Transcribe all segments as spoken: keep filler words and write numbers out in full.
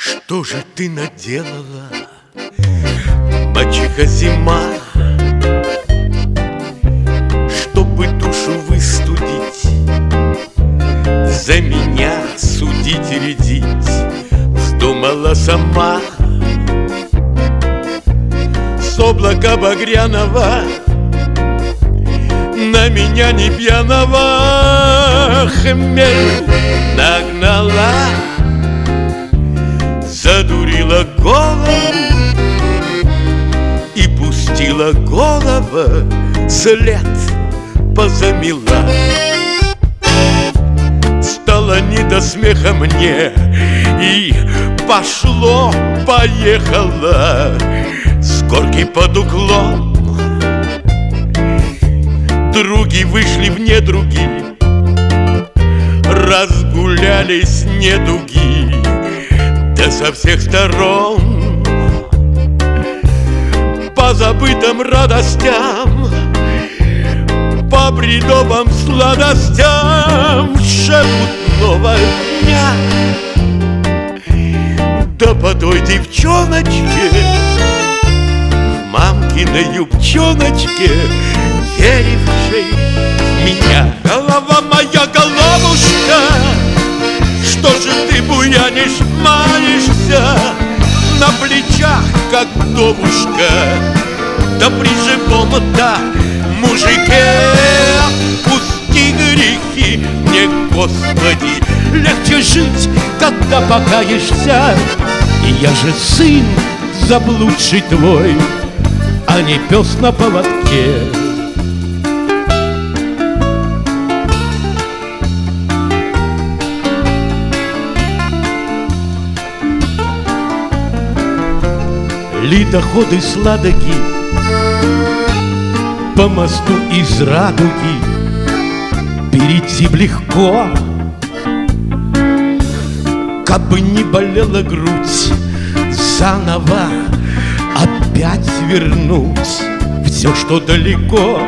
Что же ты наделала, мачеха зима, чтобы душу выстудить, за меня судить и рядить вздумала сама. С облака багряного на меня не пьяного хмель нагнала, задурила голову и пустила голова, след позамела. Стало не до смеха мне, и пошло-поехало с горки под углом. Други вышли в недруги, разгулялись недуги, да со всех сторон. По забытым радостям, по бредовым сладостям шепот нового дня. Да по той девчоночке в мамкиной юбчоночке, верившей в меня. Голова моя, головушка, что же ты буянишь, маешься на плечах, как вдовушка? Да при живом-то мужике пусти грехи мне, Господи. Легче жить, когда покаешься. И я же сын заблудший твой, а не пес на поводке. Ледоходы с Ладоги по мосту из Радуги перейти б легко, кабы не болела грудь, заново опять вернуть все, что далеко.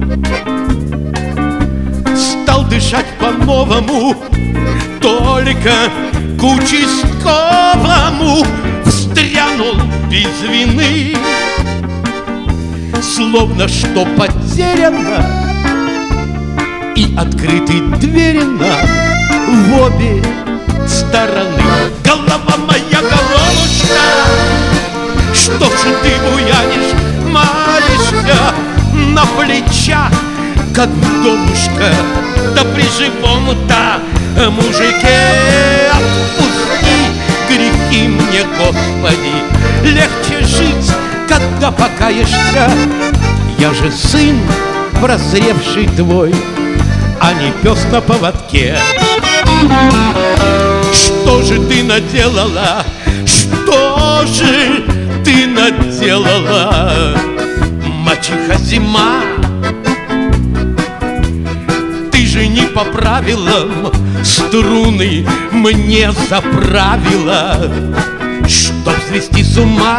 Стал дышать по-новому, только к участковому встрянул без вины, словно что потеряно, и открыты двери нам в обе стороны. Голова моя, головушка, что же ты буянишь, маешься на плечах, как вдовушка? Да при живом-то мужике отпусти грехи мне, Господи. Легче жить, когда покаешься. Я же сын прозревший твой, а не пес на поводке. Что же ты наделала? Что же ты наделала, мачеха зима? Ты же не по правилам струны мне заправила, чтоб свести с ума.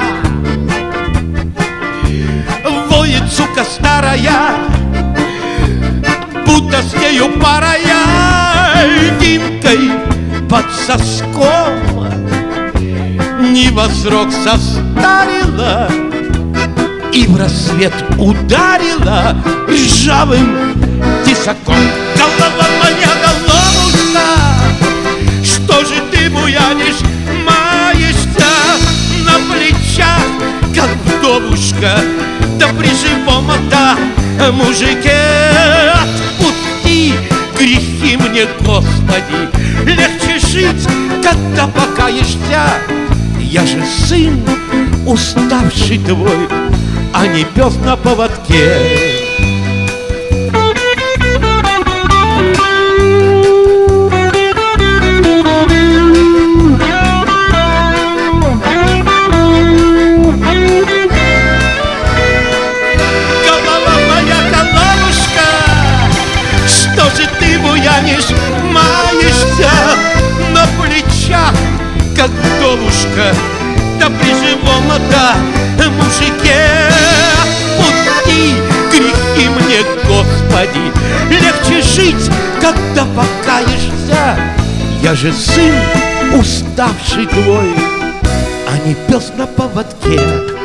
Воет сука старая, будто с нею парая, льдинкой под соском не во срок состарила и в рассвет ударила ржавым тесаком. Голова моя, головушка, что же ты буянишь, маешься на плечах, как вдовушка? Да при живом-то мужике отпусти грехи мне, Господи. Легче жить, когда покаешься. Я же сын уставший твой, а не пес на поводке. Маешься на плечах, как вдовушка, да при живом-то мужике отпусти грехи мне, Господи. Легче жить, когда покаешься. Я же сын уставший твой, а не пес на поводке.